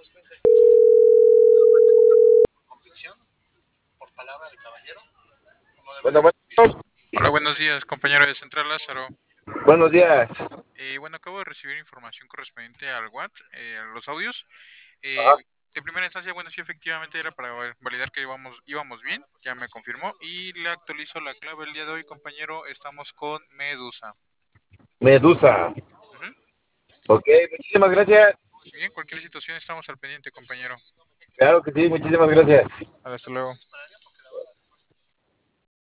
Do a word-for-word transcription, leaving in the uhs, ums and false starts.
Bueno, bueno, Hola, buenos días, compañero de Central Lázaro. buenos días. Eh, bueno, acabo de recibir información correspondiente al WhatsApp, eh, a los audios. Eh, Ajá. de primera instancia, bueno, sí, efectivamente era para val- validar que íbamos, íbamos bien, ya me confirmó. Y le actualizo la clave el día de hoy, compañero. Estamos con Medusa. Medusa. Ujú. Ok, muchísimas gracias. Bien, cualquier situación estamos al pendiente, compañero. Claro que sí, muchísimas gracias. Hasta luego.